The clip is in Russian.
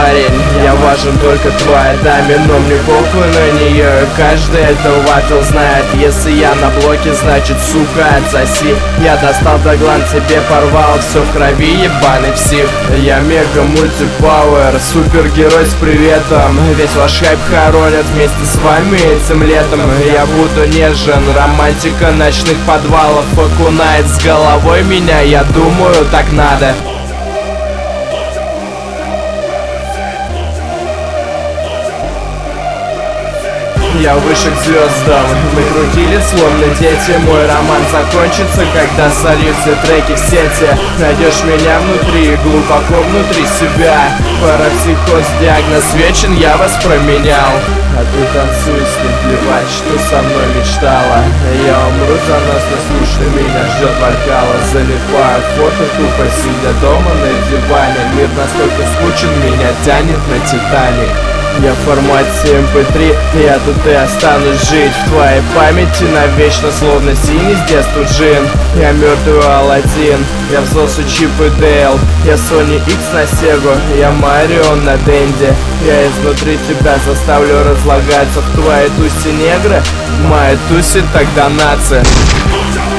парень. Я важен только твоей даме, но мне похуй на нее. Каждый этого вафел знает. Если я на блоке, значит, сука, отсоси. Я достал доглан, тебе порвал, все в крови, ебаный псих. Я мега мультипауэр, супергерой с приветом. Весь ваш хайп хоронят вместе с вами этим летом. Я буду нежен, романтика ночных подвалов окунает с головой меня, я думаю, так надо. Я выше к звездам, мы крутили словно дети. Мой роман закончится, когда сольют все треки в сети. Найдешь меня внутри, глубоко внутри себя. Парапсихоз, диагноз вечен, я вас променял. А ты танцуй с ним, плевать, что со мной мечтала. Я умру за нас, но слушай, меня ждет Валькала. Залипаю в фото, тупо сидя дома на диване. Мир настолько скучен, меня тянет на Титаник. Я в формате MP3, я тут и останусь жить в твоей памяти навечно, словно синий с детства джин. Я мертвый Аладдин, я взрослый Чип и Дейл. Я Sony X на Сегу, я Марио на Денде. Я изнутри тебя заставлю разлагаться в твоей тусе негры. В моей тусе тогда нация.